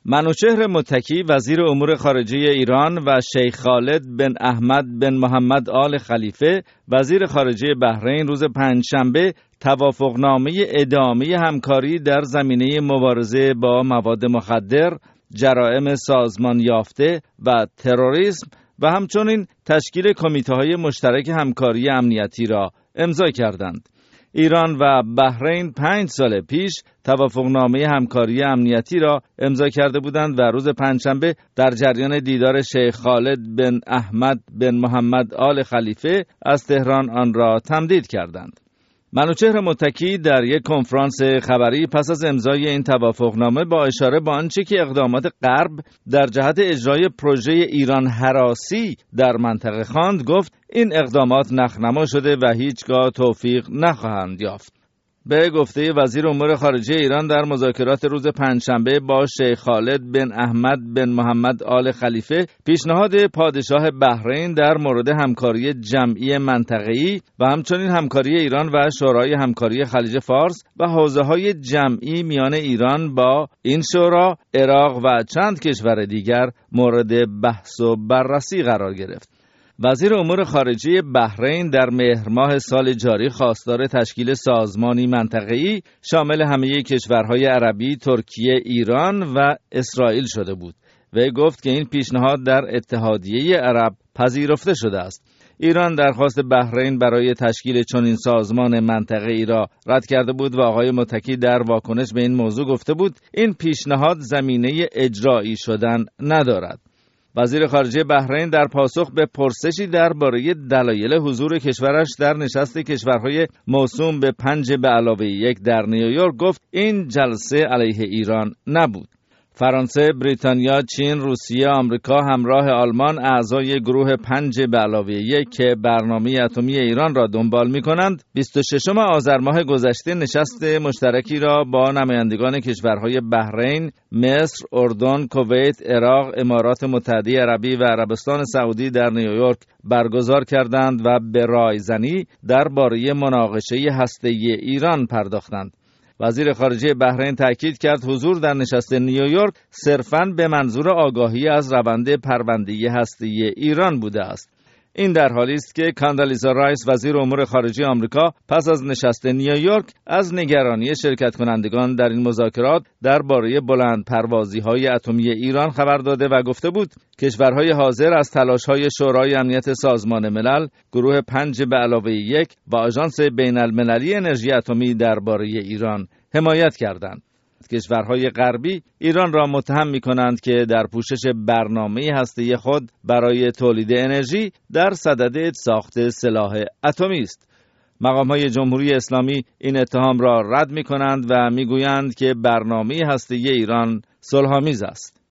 منوچهر متکی وزیر امور خارجه ایران و شیخ خالد بن احمد بن محمد آل خلیفه وزیر خارجه بحرین روز پنجشنبه توافقنامه ادامه همکاری در زمینه مبارزه با مواد مخدر، جرائم سازمان یافته و تروریسم و همچنین تشکیل کمیته‌های مشترک همکاری امنیتی را امضا کردند. ایران و بحرین 5 سال پیش توافقنامه همکاری امنیتی را امضا کرده بودند و روز پنجشنبه در جریان دیدار شیخ خالد بن احمد بن محمد آل خلیفه از تهران آن را تمدید کردند. منوچهر متکی در یک کنفرانس خبری پس از امضای این توافقنامه با اشاره به آنچه که اقدامات غرب در جهت اجرای پروژه ایران هراسی در منطقه خواند گفت این اقدامات نخنما شده و هیچگاه توفیق نخواهند یافت. به گفته وزیر امور خارجه ایران در مذاکرات روز پنجشنبه با شیخ خالد بن احمد بن محمد آل خلیفه، پیشنهاد پادشاه بحرین در مورد همکاری جمعی منطقه‌ای و همچنین همکاری ایران و شورای همکاری خلیج فارس و حوزه‌های جمعی میان ایران با این شورا، عراق و چند کشور دیگر مورد بحث و بررسی قرار گرفت. وزیر امور خارجه بحرین در مهر ماه سال جاری خواستار تشکیل سازمانی منطقه‌ای شامل همه کشورهای عربی، ترکیه، ایران و اسرائیل شده بود و گفت که این پیشنهاد در اتحادیه عرب پذیرفته شده است. ایران درخواست بحرین برای تشکیل چنین سازمان منطقه‌ای را رد کرده بود و آقای متکی در واکنش به این موضوع گفته بود این پیشنهاد زمینه اجرایی شدن ندارد. وزیر خارجه بحرین در پاسخ به پرسشی درباره دلایل حضور کشورش در نشست کشورهای موسوم به 5+1 در نیویورک گفت این جلسه علیه ایران نبود. فرانسه، بریتانیا، چین، روسیه، آمریکا همراه آلمان اعضای گروه 5+1 که برنامه اتمی ایران را دنبال می‌کنند 26 آذر ماه گذشته نشست مشترکی را با نمایندگان کشورهای بحرین، مصر، اردن، کویت، عراق، امارات متحده عربی و عربستان سعودی در نیویورک برگزار کردند و به رایزنی درباره مناقشه هسته‌ای ایران پرداختند. وزیر خارجه بحرین تاکید کرد حضور در نشست نیویورک صرفاً به منظور آگاهی از روند پرونده هسته‌ای ایران بوده است. این در حالی است که کاندالیزا رایس وزیر امور خارجه آمریکا پس از نشست نیویورک از نگرانی شرکت کنندگان در این مذاکرات درباره بلندپروازی‌های اتمی ایران خبر داده و گفته بود کشورهای حاضر از تلاش‌های شورای امنیت سازمان ملل، گروه 5+1 و آژانس بین‌المللی انرژی اتمی درباره ایران حمایت کردند. کشورهای غربی ایران را متهم می‌کنند که در پوشش برنامه هسته‌ای خود برای تولید انرژی در صدد ساخت سلاح اتمی است. مقام‌های جمهوری اسلامی این اتهام را رد می‌کنند و می‌گویند که برنامه هسته‌ای ایران صلح‌آمیز است.